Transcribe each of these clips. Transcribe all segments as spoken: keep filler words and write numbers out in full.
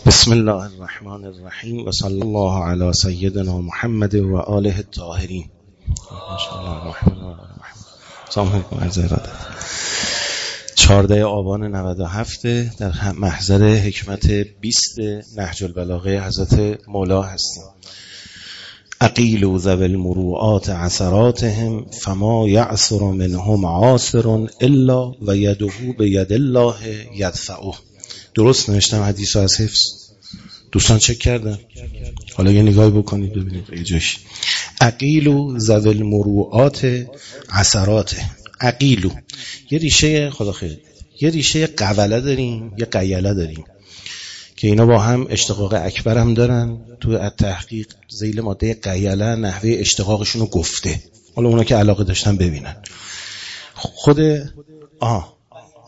بسم الله الرحمن الرحیم و صلی الله علی سیدنا محمد و آله الطاهرین. ماشاءالله الرحمن الرحیم. سلام علیکم عرض ارادت. چهاردهم آبان نود و هفت در محضر حکمت بیست نهج البلاغه حضرت مولا هستیم. اقیلوا ذوی المروءات عثراتهم فما یعثر منهم عاصر الا و یده بید الله یدفعه. درست نوشتم حدیث رو از حفظ؟ دوستان چک کردن؟ حالا یه نگاهی بکنید ببینید یه جاش. اقیلوا ذوی المروءات عثراته. اقیلوا یه ریشه، خدا خیر، یه ریشه قوله داریم، یه قیله داریم که اینا با هم اشتقاق اکبر هم دارن. تو تحقیق ذیل ماده قیله نحوه اشتقاقشون رو گفته. حالا اونا که علاقه داشتن ببینن. خود آها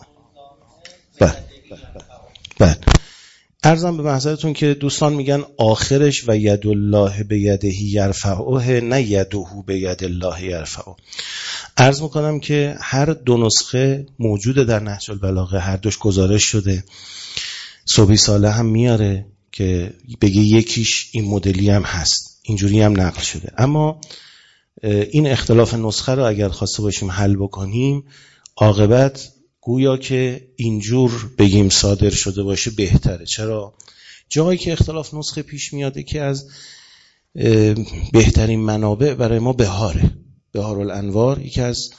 بله بله عرضم به محضرتون که دوستان میگن آخرش و ید الله به یده یرفعه، نه یده به ید الله یرفعه. عرض میکنم که هر دو نسخه موجوده در نهج البلاغه، هر دوش گزارش شده. صبحی صالح هم میاره که بگه یکیش این مدلی هم هست، اینجوری هم نقل شده. اما این اختلاف نسخه رو اگر خواسته باشیم حل بکنیم، عاقبت گویا که اینجور بگیم صادر شده باشه بهتره. چرا؟ جایی که اختلاف نسخه پیش میاده که از بهترین منابع برای ما بهاره. بهارالانوار یکی از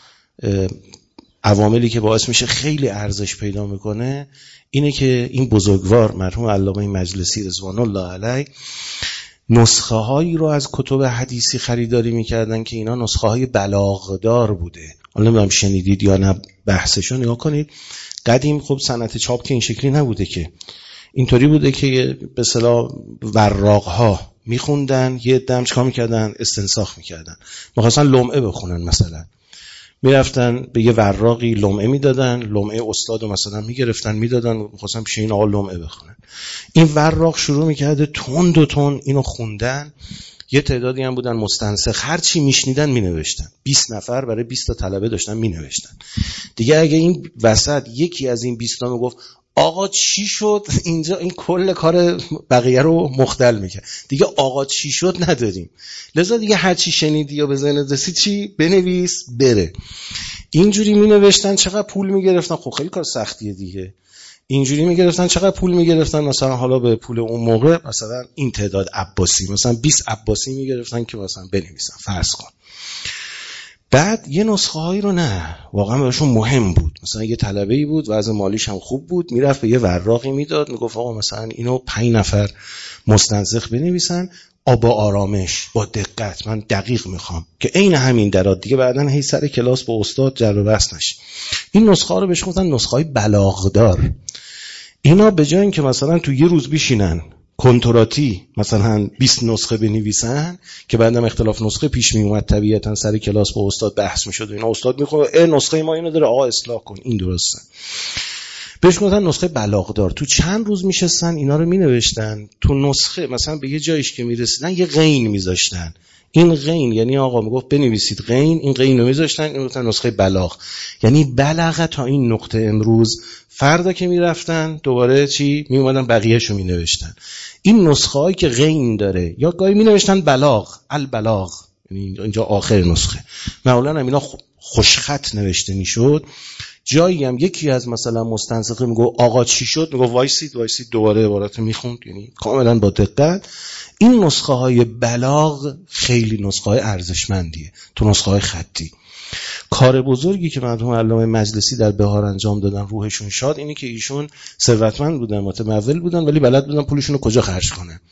عواملی که باعث میشه خیلی ارزش پیدا میکنه اینه که این بزرگوار مرحوم علامه مجلسی رضوان الله علیه نسخه هایی رو از کتب حدیثی خریداری میکردن که اینا نسخه های بلاغدار بوده. حالا نمیدونم شنیدید یا نه، بحثشو نگاه کنید. قدیم خب صنعت چاپ که این شکلی نبوده، که اینطوری بوده که به اصطلاح وراق ها میخوندن، یه دم چیکار میکردن؟ استنساخ میکردن. میخواستن لمعه بخونن، مثلا میرفتن به یه وراقی لمعه میدادن، لمعه استادو مثلا میگرفتن میدادن، میخواستن پیش این آقا لمعه بخونن. این وراق شروع میکرده تند و تند اینو خوندن. یه تعدادی هم بودن مستنسخ، هر چی میشنیدن مینوشتن. بیست نفر برای بیست تا طلبه داشتن مینوشتن. دیگه اگه این وسط یکی از این بیست تا میگفت آقا چی شد اینجا، این کل کار بقیه رو مختل میکرد. دیگه آقا چی شد نداریم، لذا دیگه هر چی شنیدی یا به ذهنت رسید چی بنویس بره. اینجوری مینوشتن. چقدر پول میگرفتن؟ خب خیلی کار سختیه دیگه. اینجوری میگرفتن. چقدر پول میگرفتن؟ مثلا حالا به پول اون موقع مثلا این تعداد عباسی، مثلا بیست عباسی میگرفتن که مثلا بنویسن، فرض کن. بعد یه نسخه هایی رو نه واقعا براشون مهم بود، مثلا یه طلبه‌ای بود وضع مالیش هم خوب بود، میرفت به یه وراقی میداد، میگفت آقا مثلا اینو پنج نفر مستنسخ بنویسن، با آرامش، با دقت، من دقیق میخوام که عین همین درات دیگه بعدن هی سر کلاس با استاد جر و بحث نشه. این نسخه ها رو بهش گفتن نسخه های بلاغدار. اینا به جای اینکه مثلا تو یه روز بشینن کنتراتی مثلا بیست نسخه بنویسن که بعدم اختلاف نسخه پیش می اومد، طبیعتا سر کلاس با استاد بحث میشد و اینا استاد میخواد اه نسخه ما اینو داره آقا اصلاح کن، این درسته. بهش گفتن نسخه بلاغدار. تو چند روز میشستن اینا رو مینوشتن. تو نسخه مثلا به یه جایش که میرسیدن یه غین میذاشتن. این غین یعنی آقا میگفت بنویسید غین، این غین رو میذاشتن، این گفتن نسخه بلاغ، یعنی بلغه تا این نقطه. امروز فردا که میرفتن دوباره چی میومدن بقیه‌شو مینوشتن. این نسخه هایی که غین داره یا گاهی مینوشتن بلاغ، البلاغ، یعنی اینجا آخر نسخه. معمولا هم اینا خوشخط نوشته میشد. جایی هم یکی از مثلا مستنسخه میگه آقا چی شد، میگه وایسید وایسید دوباره عبارت میخوند، یعنی کاملا با دقت. این نسخه های بلاغ خیلی نسخه های ارزشمندیه تو نسخه های خطی. کار بزرگی که مرحوم علامه مجلسی در بهار انجام دادن، روحشون شاد، اینی که ایشون ثروتمند بودن، متمول بودن، ولی بلد بودن پولشون رو کجا خرج کنن.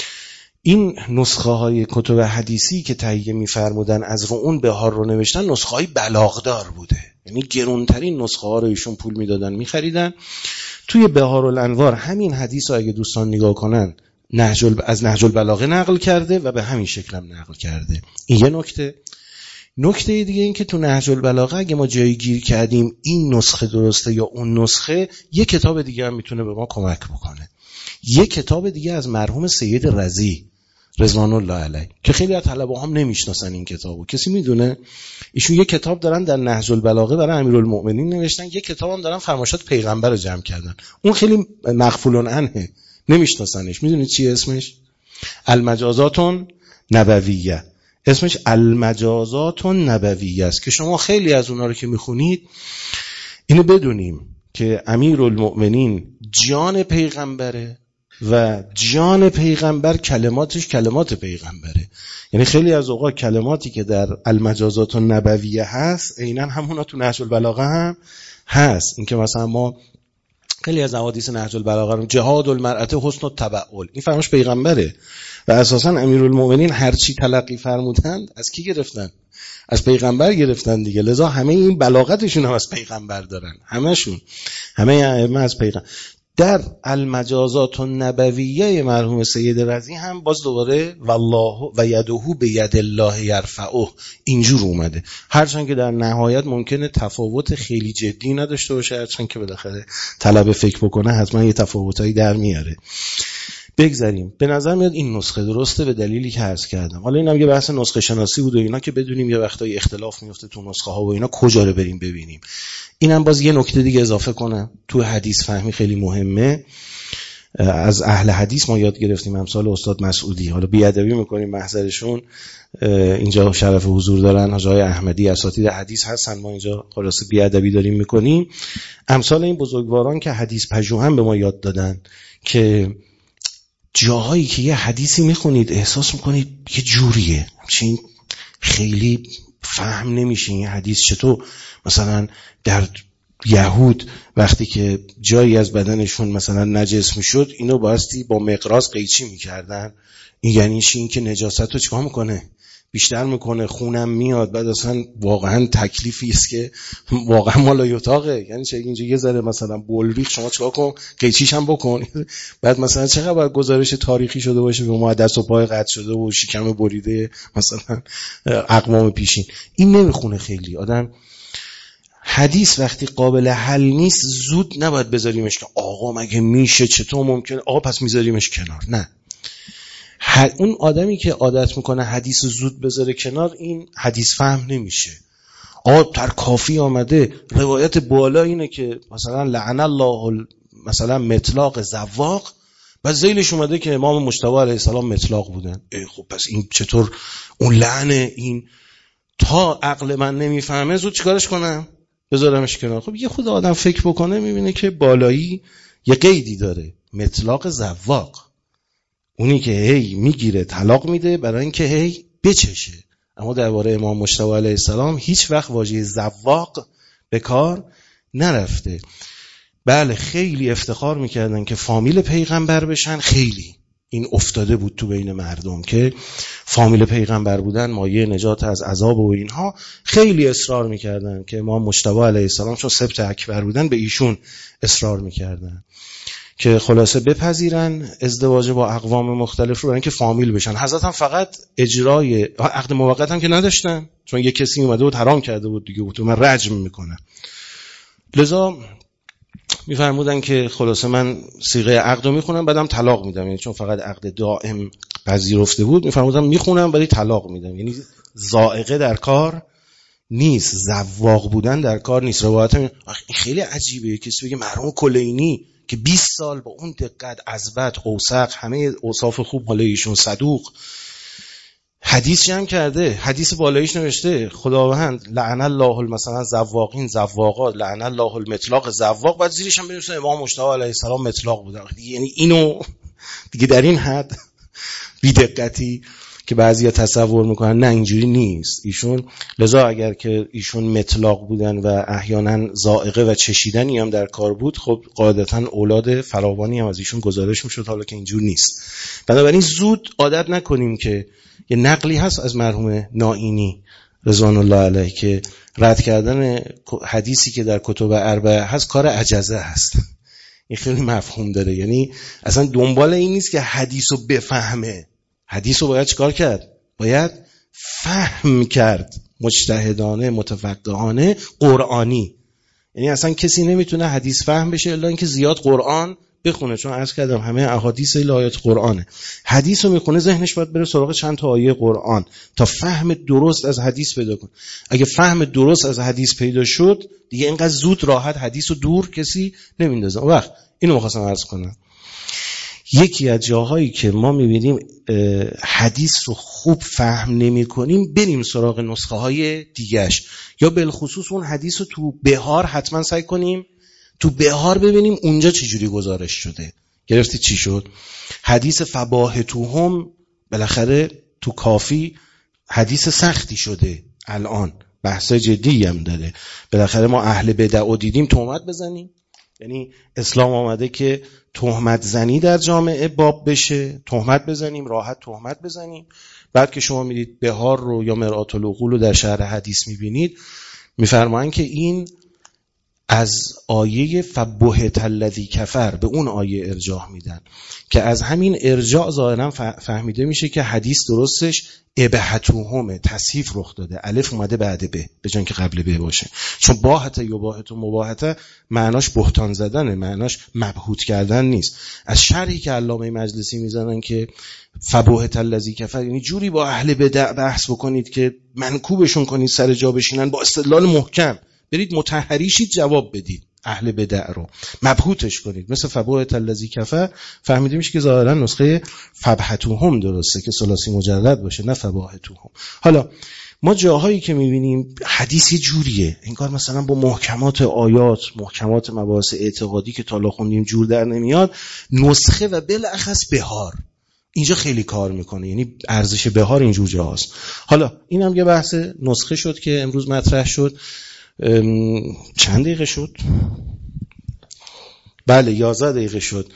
این نسخه های کتب حدیثی که تهیه می‌فرمودن از رو اون بهار رو نوشتن، نسخه های بلاغدار بوده، یعنی گرونترین نسخه ها رو ایشون پول میدادن می‌خریدن. توی بهارالانوار همین حدیث رو اگه دوستان نگاه کنن، نهج از نهج البلاغه نقل کرده و به همین شکل هم نقل کرده. این یه نکته. نکته دیگه این که تو نهج البلاغه اگه ما جایی گیر کردیم این نسخه درسته یا اون نسخه، یه کتاب دیگه هم میتونه به ما کمک بکنه. یه کتاب دیگه از مرحوم سید رضی رضوان الله علیه که خیلی از طلبه هم نمیشناسن این کتابو. کسی میدونه؟ ایشون یه کتاب دارن در نهج البلاغه برای امیرالمؤمنین نوشتن، یه کتاب هم دارن فرمایشات پیغمبر رو جمع کردن. اون خیلی مغفول عنه، نمیشناسنش. میدونید چی اسمش؟ المجازات نبویه. اسمش المجازات نبویه است که شما خیلی از اونا رو که میخونید اینو بدونیم که امیرالمؤمنین جان پیغمبره و جان پیغمبر کلماتش کلمات پیغمبره. یعنی خیلی از اوقات کلماتی که در المجازات النبویه هست عیناً همونا تو نهج البلاغه هم هست. این که مثلا ما خیلی از احادیث نهج البلاغه رو جهاد المرأة حسن التبعل، این فرمایش پیغمبره و اساساً امیرالمؤمنین هر چی تلقی فرمودند از کی گرفتن؟ از پیغمبر گرفتن دیگه. لذا همه این بلاغتشون هم از پیغمبر دارن، همشون، همه ائمه از پیغمبر. در المجازات النبویه مرحوم سید رضی هم باز دوباره والله و یده به ید الله یرفعه اینجور اومده، هرچند که در نهایت ممکنه تفاوت خیلی جدی نداشته باشه، هرچند که بالاخره طلب فکر بکنه حتما یه تفاوتایی در میاره. بگذاریم. به نظر میاد این نسخه درسته به دلیلی که عرض کردم. حالا اینم یه بحث نسخه شناسی بود و اینا که بدونیم یه وقتایی اختلاف میفته تو نسخه ها و اینا، کجا رو بریم ببینیم. اینم باز یه نکته دیگه اضافه کنم تو حدیث فهمی خیلی مهمه. از اهل حدیث ما یاد گرفتیم، امثال استاد مسعودی، حالا بیادبی میکنیم محضرشون، اینجا شرف حضور دارن، حاجی احمدی اساتید حدیث هستن، ما اینجا خلاصه بیادبی داریم میکنیم. امثال این بزرگواران که حدیث پژوهن به ما یاد دادن که جاهایی که یه حدیثی میخونید احساس میکنید یه جوریه، همچنین خیلی فهم نمیشه این حدیث چطور. مثلا در یهود وقتی که جایی از بدنشون مثلا نجس میشد اینو بایستی با مقراض قیچی میکردن. این یعنی چی؟ این که نجاست رو چیکار میکنه؟ بیشتر میکنه، خونم میاد. بعد اصلا واقعا تکلیفی است که واقعا مال یتاقه. یعنی چه اینجا یه ذره مثلا بولریخ شما چیکار کن؟ قیچیش هم بکن. بعد مثلا چقدر باید گزارش تاریخی شده باشه به ما دست و پای قطع شده و شکم بریده مثلا اقوام پیشین. این نمیخونه خیلی آدم. حدیث وقتی قابل حل نیست زود نباید بذاریمش که آقا مگه میشه، چطور ممکنه، آقا پس میذاریمش کنار. نه، اون آدمی که عادت میکنه حدیث زود بذاره کنار این حدیث فهم نمیشه. آقا در کافی آمده روایت بالا اینه که مثلا لعن الله مثلا مطلاق زواق، بعد ذیلش اومده که امام مجتبی علیه السلام مطلاق بودن. خب پس این چطور اون لعن این تا عقل من نمیفهمه زود چیکارش کنم؟ بذارمش کنار. خب یه خود آدم فکر بکنه میبینه که بالایی یه قیدی داره، مطلاق زواق، اونی که هی میگیره طلاق میده برای اینکه هی بچشه. اما درباره امام مجتبی علیه السلام هیچ وقت واژه زواق به کار نرفته. بله خیلی افتخار میکردن که فامیل پیغمبر بشن، خیلی این افتاده بود تو بین مردم که فامیل پیغمبر بودن مایه نجات از عذاب و اینها. خیلی اصرار میکردن که امام مجتبی علیه السلام چون سبط اکبر بودن به ایشون اصرار میکردن که خلاصه بپذیرن ازدواج با اقوام مختلف رو برای اینکه فامیل بشن. حضرت هم فقط اجرای عقد موقت هم که نداشتن، چون یه کسی اومده بود حرام کرده بود دیگه، بود من رجم میکنم. لذا میفرمودن که خلاصه من صیغه عقد رو میخونم بعدم طلاق میدم، یعنی چون فقط عقد دائم پذیرفته بود میفرمودن میخونم ولی طلاق میدم، یعنی ذائقه در کار نیست، زواق بودن در کار نیست. روایت هم خیلی عجیبه، کسی بگه مرحوم کلینی که بیست سال با اون دقت عظمت قوسق همه اوصاف خوب حالا ایشون صدوق حدیث جمع کرده، حدیث بالاییش نوشته خداوند لعن الله مثلا زواقین زواقات، لعن الله المطلاق زواق، بعد زیرش هم بنویسه امام مجتبی علیه السلام مطلاق بودن. یعنی اینو دیگه در این حد بی‌دقتی که بعضیا تصور میکنن، نه اینجوری نیست ایشون. لذا اگر که ایشون مطلاق بودن و احیانا ذائقه و چشیدنی هم در کار بود، خب قاعدتا اولاد فراوانی هم از ایشون گزارش میشد، حالا که اینجور نیست. بنابراین زود عادت نکنیم که یه نقلی هست از مرحوم نائینی رضوان الله علیه که رد کردن حدیثی که در کتب اربعه هست کار عجزه هست. این خیلی مفهوم داره، یعنی اصلا دنبال این نیست که حدیثو بفهمه، حدیثو باید چیکار کرد؟ باید فهم کرد، مجتهدانه متفقهانه قرآنی. یعنی اصلا کسی نمیتونه حدیث فهم بشه الا اینکه زیاد قرآن بخونه، چون عرض کردم همه احادیث الا آیات قرآنه. حدیثو میخونه ذهنش باید بره سراغ چند تا آیه قرآن تا فهم درست از حدیث پیدا کنه. اگه فهم درست از حدیث پیدا شد دیگه اینقدر زود راحت حدیثو دور کسی نمیندازه. اون وقت اینو می‌خواستم عرض کنم. یکی از جاهایی که ما میبینیم حدیث رو خوب فهم نمی کنیم، بریم سراغ نسخه های دیگهش، یا بالخصوص اون حدیث رو تو بهار حتما سعی کنیم تو بهار ببینیم اونجا چجوری گزارش شده. گرفتی چی شد؟ حدیث فباهتوهم بالاخره تو کافی حدیث سختی شده، الان بحث جدی هم داره. بالاخره ما اهل بدع رو دیدیم تهمت بزنیم، یعنی اسلام آمده که تهمت زنی در جامعه باب بشه، تهمت بزنیم، راحت تهمت بزنیم. بعد که شما میدید بهار رو یا مرآت العقول رو در شهر حدیث میبینید، میفرمایند که این از آیه فبهت الذی کفر به اون آیه ارجاع میدن که از همین ارجاع ظاهرا فهمیده میشه که حدیث درستش ابهتوهم، تصحیف رخ داده، الف اومده بعد به به جای که قبل به باشه. چون باهت یباهت و مباهت معناش بهتان زدنه، معناش مبهوت کردن نیست. از شرحی که علامه مجلسی میزنن که فبهت الذی کفر یعنی جوری با اهل بدع بحث بکنید که منکوبشون کنید سر جا بشینن، با استدلال محکم برید مطهریشید جواب بدید، اهل بدع رو مبهوتش کنید. مثل فبهت الذی کفر فهمیده میشه که ظاهرا نسخه فبهتوهم درسته که ثلاثی مجرد باشه، نه فباهتوهم. حالا ما جاهایی که میبینیم حدیث یه جوریه، انگار مثلا با محکمات آیات، محکمات مباحث اعتقادی که تا حالا خوندیم جور در نمیاد، نسخه و بالاخص بهار اینجا خیلی کار میکنه، یعنی ارزش بهار اینجور جاست. حالا اینم یه بحث نسخه شد که امروز مطرح شد. چند دقیقه شد؟ بله یازده دقیقه شد.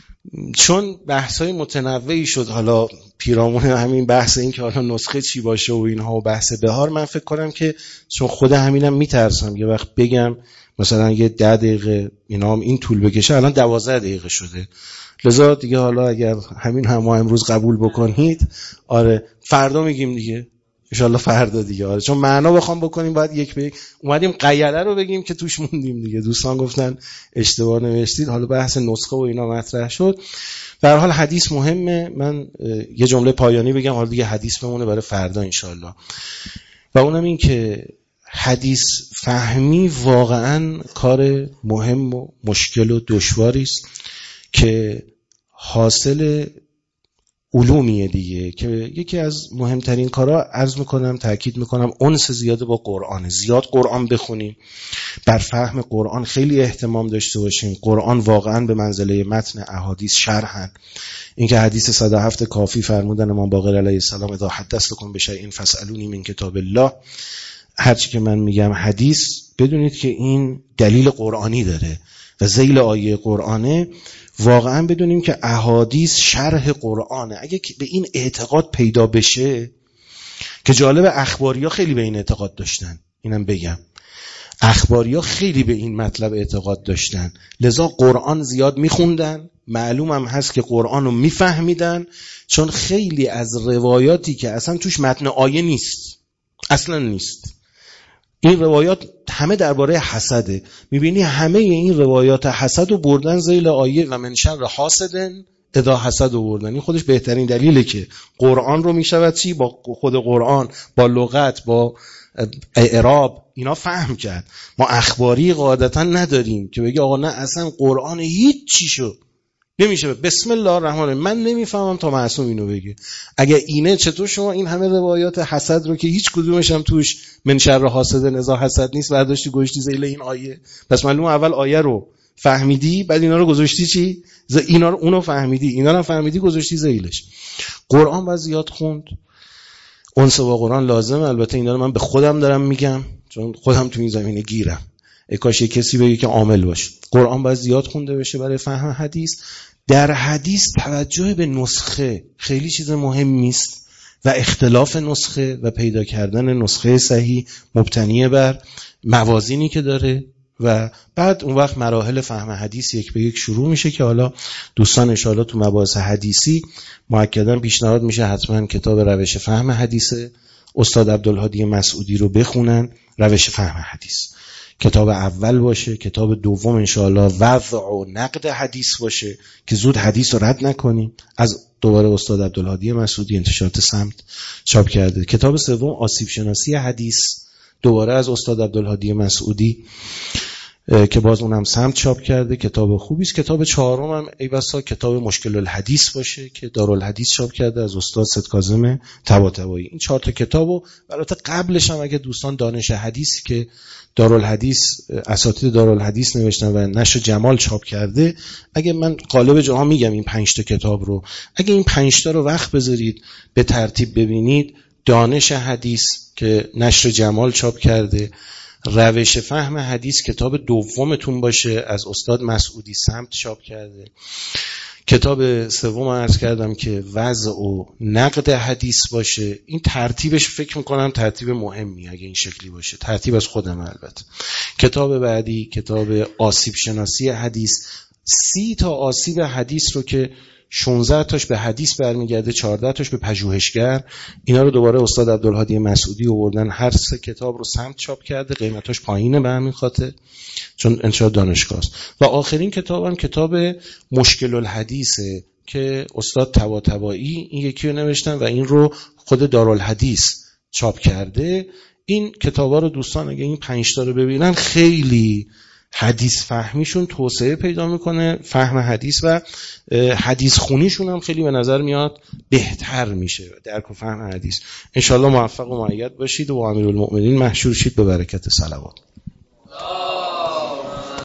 چون بحث‌های متنوعی شد، حالا پیرامون همین بحث این که حالا نسخه چی باشه و اینها و بحث بهار، من فکر کنم که چون خود همینم میترسم یه وقت بگم مثلا یه ده دقیقه اینا هم این طول بکشه، الان دوازده دقیقه شده. لذا دیگه حالا اگر همین هم ما امروز قبول بکنید، آره فردا میگیم دیگه انشالله فردا دیگه. آره چون معنا بخوام بکنیم باید یک به یک اومدیم قیله رو بگیم که توش موندیم دیگه. دوستان گفتن اشتباه نوشتید، حالا بحث نسخه و اینا مطرح شد. به هر حال حدیث مهمه. من یه جمله پایانی بگم، حالا دیگه حدیث بمونه برای فردا انشالله. و اونم این که حدیث فهمی واقعا کار مهم و مشکل و دشواری است که حاصل علومیه دیگه، که یکی از مهمترین کارا عرض میکنم تاکید میکنم انس زیاده با قرآن. زیاد قرآن بخونیم، بر فهم قرآن خیلی اهتمام داشته باشیم. قرآن واقعا به منزله متن احادیث شرحن. اینکه حدیث صد و هفت کافی فرمودن امام باقر علیه السلام اذا حدثتکم بشیء فاسالونی من کتاب الله، هرچی که من میگم حدیث، بدونید که این دلیل قرآنی داره و ذیل آیه قرآنه. واقعا بدونیم که احادیث شرح قرآنه. اگه به این اعتقاد پیدا بشه، که جالب اخباریا خیلی به این اعتقاد داشتن، اینم بگم اخباریا خیلی به این مطلب اعتقاد داشتن، لذا قرآن زیاد میخوندن، معلوم هم هست که قرآن رو میفهمیدن، چون خیلی از روایاتی که اصلا توش متن آیه نیست، اصلا نیست، این روایات همه درباره حسده، میبینی همه این روایات حسد رو بردن ذیل آیه و من شر حاسد اذا حسد رو بردن. این خودش بهترین دلیله که قرآن رو میشود چی با خود قرآن، با لغت، با اعراب اینا فهم کرد. ما اخباری قاعدتا نداریم که بگی آقا نه اصلا قرآن هیچ چی شد نمیشه بسم الله الرحمن الرحیم، من نمیفهمم تا معصوم اینو بگه. اگه اینه چطور شما این همه روایات حسد رو که هیچ کدومش هم توش من شر حاسد نزا حسد نیست برداشتی گذاشتی ذیل این آیه؟ پس معلومه اول آیه رو فهمیدی، بعد اینا رو گذاشتی چی؟ ز اینا رو اونو فهمیدی، اینا رو فهمیدی گذاشتی ذیلش. قرآن باید زیاد خوند، انس با قرآن لازمه. البته اینا رو من به خودم دارم میگم چون خودم تو این زمینه گیرم، ای کاش کسی بگه که عامل باشه. قرآن باید زیاد خونده بشه برای فهم حدیث. در حدیث توجه به نسخه خیلی چیز مهم نیست و اختلاف نسخه و پیدا کردن نسخه صحیح مبتنی بر موازینی که داره و بعد اون وقت مراحل فهم حدیث یک به یک شروع میشه که حالا دوستان انشاءالله تو مباحث حدیثی مؤکداً پیشنهاد میشه حتما کتاب روش فهم حدیث استاد عبدالهادی مسعودی رو بخونن. روش فهم حدیث کتاب اول باشه، کتاب دوم انشاءالله وضع و نقد حدیث باشه که زود حدیث رو رد نکنیم، از دوباره استاد عبدالهادی مسعودی انتشارات سمت چاپ کرده. کتاب سوم آسیب شناسی حدیث دوباره از استاد عبدالهادی مسعودی. که باز اونم سمت چاپ کرده، کتاب خوبی است. کتاب چهارم هم ای بسا کتاب مشکل الحدیث باشه که دارالحدیث چاپ کرده از استاد سید کاظم طباطبایی. این چهار تا کتابو البته قبلش هم اگه دوستان دانش حدیثی که دارالحدیث اساتید دارالحدیث نوشتن و نشر جمال چاپ کرده، اگه من قالب جاها میگم این پنج تا کتاب رو، اگه این پنج تا رو وقت بذارید به ترتیب ببینید، دانش حدیث که نشر جمال چاپ کرده، روش فهم حدیث کتاب دومتون باشه از استاد مسعودی سمت چاپ کرده، کتاب سوم عرض کردم که وضع و نقد حدیث باشه. این ترتیبش فکر میکنم ترتیب مهمی اگه این شکلی باشه، ترتیب از خودم البته. کتاب بعدی کتاب آسیب شناسی حدیث، سی تا آسیب حدیث رو که شانزده تاش به حدیث برمیگرده، چهارده تاش به پژوهشگر، اینا رو دوباره استاد عبدالهادی مسعودی آوردن، هر سه کتاب رو سمت چاپ کرده، قیمتاش پایینه به همین خاطر چون انشاء دانشگاه است. و آخرین کتابم کتاب مشکل الحدیثه که استاد طباطبایی این یکی رو نوشتن و این رو خود دارالحدیث چاپ کرده. این کتابا رو دوستان اگه این پنج تا رو ببینن خیلی حدیث فهمیشون توسعه پیدا میکنه، فهم حدیث و حدیث خونیشون هم خیلی به نظر میاد بهتر میشه درک و فهم حدیث. انشالله موفق و مؤید باشید و امیرالمؤمنین محشور شید به برکت صلوات.